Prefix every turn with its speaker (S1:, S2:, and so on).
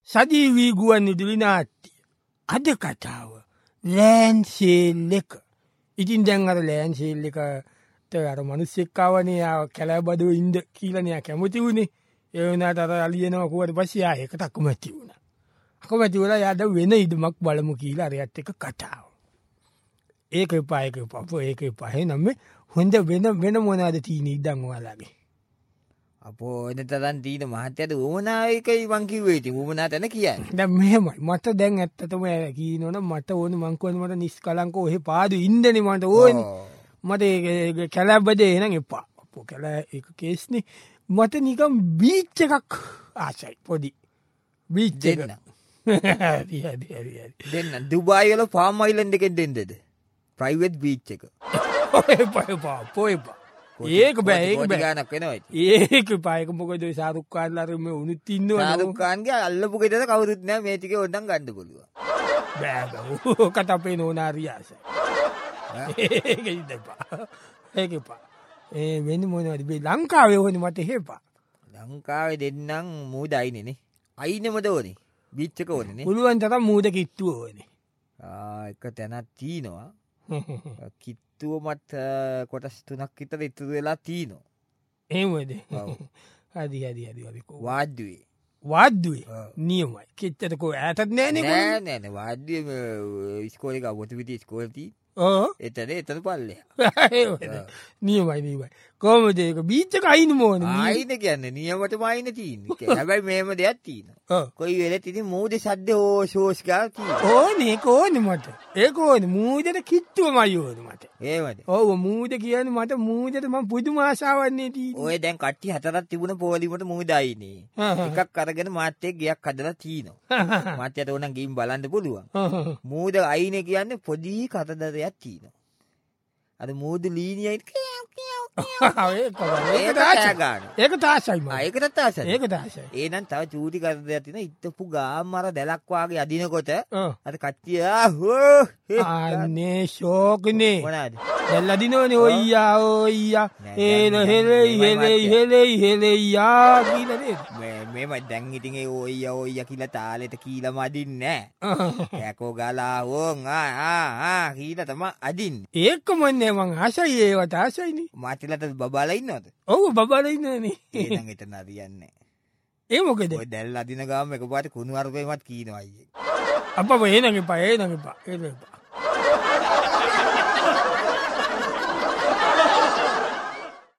S1: සජීවී ගුවන් විදුලි නාට්‍ය. අද කතාව ලෑන්සේල් එක. ඉතින් දැන් අර ලෑන්සේල් එකට අර මනුස්සෙක්කාවනේ කැලෑබඩුව ඉන්ද කියලනයා කැමති වුණේ. ඒ වුණාට අර අලියනවා කිව්වට පස්සේ ආ ඒකට අකමැති වුණා. අකමැති වෙලා යාද වෙන ඉදමක් බලමු කියලා අරයත් එක කතාව. ඒක එපා ඒක එපා. එහෙනම් හොඳ වෙන මොනවාද තියෙන ඉඩම් ඔයාලගේ?
S2: අපෝ එන තරම් තියෙන මහත්තයාට ඕනායිකයි මං කිව්වේ ඉතින් ඌමනා තැන කියන්නේ.
S1: දැන් මෙහෙමයි මට දැන් ඇත්තටම කියනවනම් මට ඕන මං කියන්නේ මට නිස්කලංක ඔහෙ පාදු ඉන්නනේ මට ඕනේ. මට කැලෑබඩේ එහෙනම් එපා. අපෝ කැලෑ ඒක කේස්නේ. මට නිකන් බීච් එකක් ආසයි පොඩි. බීච් එක.
S2: දෙන්න දුබායි වල ෆාම් අයිලන්ඩ් එකෙන් දෙන්නද? ප්‍රයිවට් බීච් එක.
S1: එපා. ඒක බෑ
S2: ගානක් වෙනවා.
S1: ඒක පායක මොකද ශාරුක් ඛාන්ලා අර මේ උනුත් ඉන්නවා.
S2: ශාරුක් ඛාන්ගේ අල්ලපු ගෙදර කවුරුත් නෑ මේ ටිකේ ඕනනම් ගන්න පුළුවන්.
S1: බෑ කට අපේ නෝනාරියාස. ඒක එපා. වෙන මොනවද මේ ලංකාවේ ඕනේ මට හේපා.
S2: ලංකාවේ දෙන්නම් මූද අයිනේ. අයිනෙමද ඕනේ. බීච් එක ඕනේ.
S1: පුළුවන් තරම් මූද කිට්ටුව ඕනේ.
S2: එක තැනක් තියෙනවා. කිත්තුව මත් කොටස් 3ක් විතර ඉතුරු වෙලා තියෙනවා.
S1: එහෙමද? හරි. වාද්දුවේ නියමයි. කිත්තට කො ඈතත් නෑනේ.
S2: නෑ වාද්දුවේ ඉස්කෝලේ ගාව පොතුවිටි ඉස්කෝලේ තියෙන. එතන පල්ලෙහා.
S1: නියමයි. කොහොමද ඒක බීච් එක අයින මොනේ?
S2: අයින කියන්නේ නියමටම අයින තියෙන්නේ. හැබැයි මේම දෙයක් තියෙනවා. කොයි වෙලෙත් ඉතින් මූදේ සද්ද ෂෝස් ගාව තියෙනවා.
S1: ඕනේ මට. ඒක ඕනේ මූදේට කිට්ටුවමයි ඕනේ මට.
S2: එහෙමද?
S1: ඔව් මූදේ කියන්නේ මට මූදේට මම පුදුම ආසාවන්නේ තියෙන්නේ.
S2: ඔය දැන් කට්ටිය 4ක් තිබුණ පොලිමට මූද අයිනේ. එකක් අරගෙන මාත් එක්ක ගියක් හදලා තියෙනවා. මාත්යට ඕනනම් ගිහින් බලන්න පුළුවන්. මූද අයිනේ කියන්නේ පොඩි කතදරයක් තියෙනවා. අර මූද ලීනියයි ඒක තාසයි මම. ඒකටත් තාසයි. එහෙනම් තව චූටි කරදයක් තියෙනවා. ඉත්තපු ගාම් අර දැලක් වාගේ අදිනකොට අර කට්ටිය
S1: අනේ ෂෝක්නේ.
S2: මොනවාද?
S1: දැල් අදිනෝනේ ඔයියා. හෙලෙයියා කියලා නේද?
S2: මේම දැන් ඉතින් ඒ ඔයියා කියලා තාලෙට කීලම අදින්නේ නැහැ. කෑකෝ ගාලා ඕන් කීලා තමයි අදින්නේ.
S1: ඒකමන්නේ මං ආසයි ඒවට ආසයිනේ.
S2: මාතිලට බබාලා ඉන්නවද?
S1: ඔව් බබාලා ඉන්නනේ.
S2: එහෙනම් එතන හරියන්නේ.
S1: ඒ මොකද?
S2: ඔය දැල් අදින ගාම එකපාරට කුණු අරුපේමත් කීනවා අයියේ.
S1: අප්පා එහෙනම් එපා.